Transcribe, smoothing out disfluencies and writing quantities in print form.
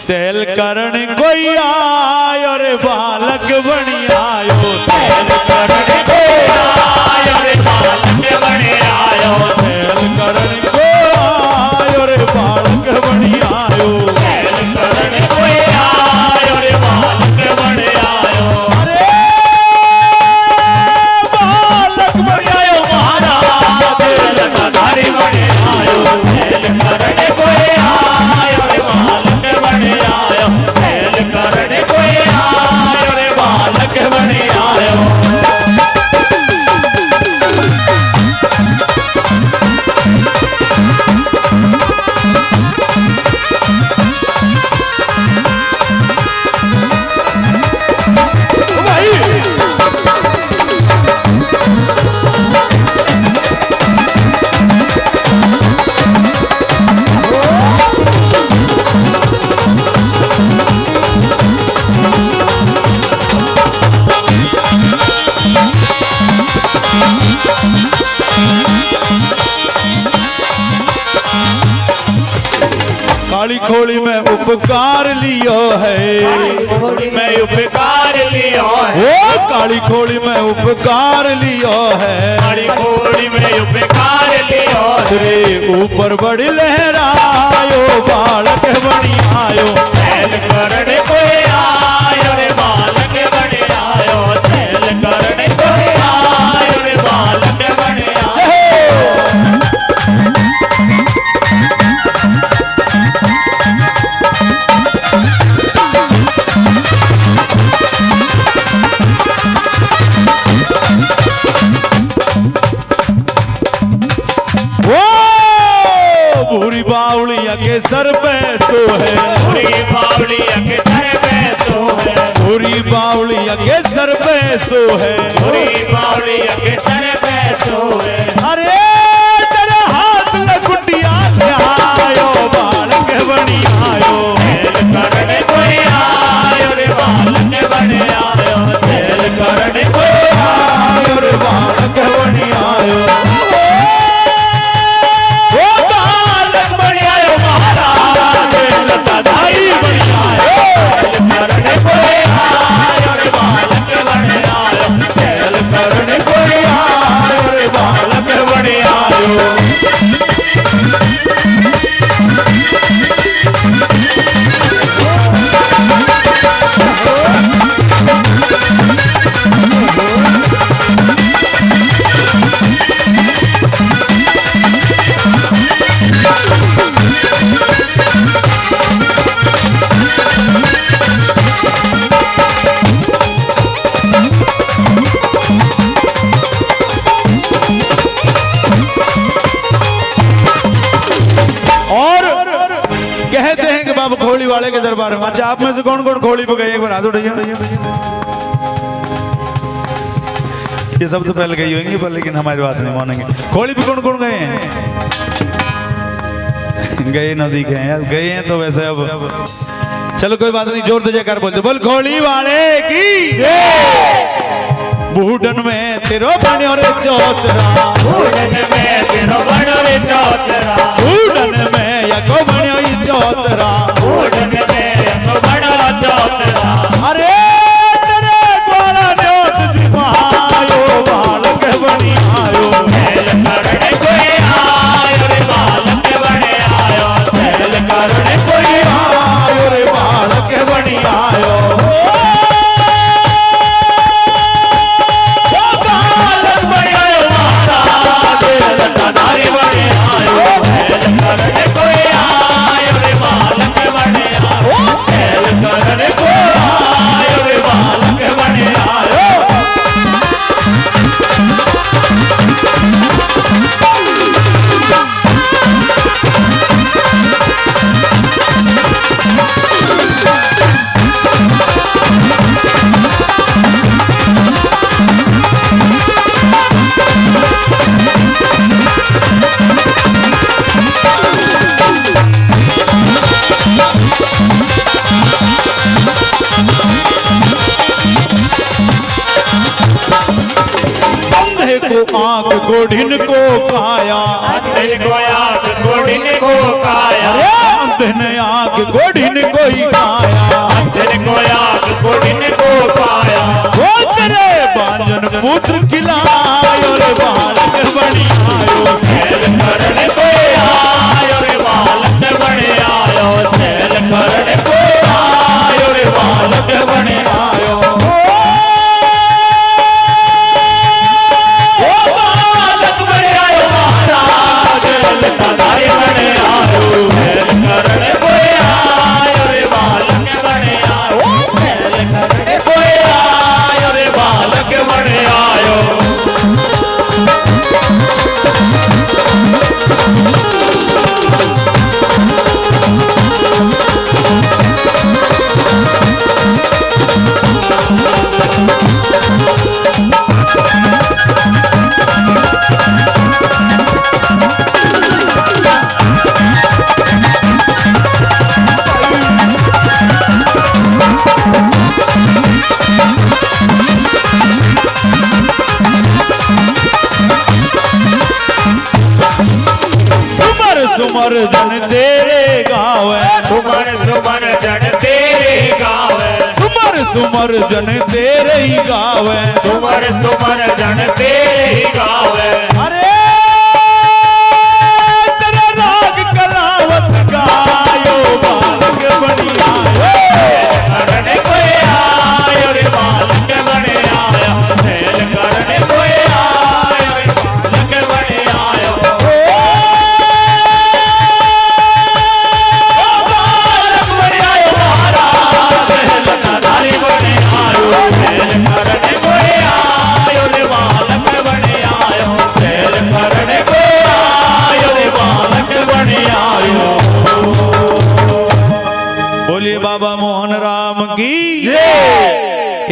Cell करण कोई आयो रे बालक बनी आयो, सैल करण कोई आयो रे बालक बनी आयो, सैल करण कोई आयो रे बालक बनी आयो, सैल करण कोई आयो रे बालक बनी आयो। अरे बालक बनी आयो महाराज लताधारी बनी आयो, सैल करण कोई आयो रे बालक बनी आयो, सैल करण कोई आयो रे बालक बनी आयो। काली खोली में उपकार लियो है, मैं उपकार लियो है, ओ काली खोली में उपकार लियो है, काली खोली में उपकार लियो है, तेरे ऊपर बड़ी लहरायो बालक बनी आयो, सैल करण कोई आयो रे बालक बनी आयो, सैल करण कोई आयो रे बालक बनी आयो। भूरी बावलिया के सर पे सो है, पूरी बावलिया के सर पे सो है, भूरी बावलिया के सर पे सो है, पूरी बावलिया के सर पे सो है। अरे तेरे हाथ में गुटिया ले आयो बालक बनी आयो, सैल करण कोई आयो रे बालक बनी आयो, सैल करण कोई आयो रे बालक बनी आयो, ओ बालक बनी आयो महाराज लताधारी बनी आयो, सैल करण कोई आयो रे बालक बनी आयो, सैल करण कोई आयो रे बालक बनी आयो। और कहते हैं कि बाबा खोली वाले के दरबार में, अच्छा आप में से कौन कौन खोली पे गए एक बार हाथ उठाइए। ये सब तो पहले गई होंगी पर लेकिन हमारी बात नहीं मानेंगे। खोली पे कौन कौन गए हैं? गए न दिखे हैं यार, गए हैं तो वैसे अब चलो कोई बात नहीं, जोर से जयकार बोलते बोल खोली वाले की बूढ़न में तेरो बन्यो रे चौतरा, बूढ़न में तेरो बन्यो रे चौतरा, बूढ़न में यको बन्यो ई चौतरा, बूढ़न में यको बन्यो चौतरा। अरे तेरे द्वारा न्योत जिमायो बालक बनी आयो, सैल करण कोई आयो रे बालक बनी आयो, सैल करण कोई आयो रे बालक बनी आयो, बालक बनी आयो महाराज लताधारी बनी आयो, सैल करण कोई आयो रे बालक बनी आयो, सैल करण कोई आयो रे बालक बनी आयो। आंख गोढ़िन को काया, अंधे को आंख गोढ़िन को काया, अरे अंधे ने आंख गोढ़िन को ही काया। सुमर जन तेरे गावे सुमर सुमर जन तेरे गावे सुमर सुमर जन तेरे ही गावे सुमर सुमर जन तेरे ही गावे अरे तेरा राग कलावत गायो बालक बनी आयो करने कोई आयो रे बालक बने आया खेल करने कोई आयो रे बालक बने आयो बालक बने आयो महाराज लटाधारी बने आयो खेल करने कोई आयो रे बालक बने आयो खेल करने कोई आयो रे बालक बने आयो बोलिए बाबा मोहन राम की जय।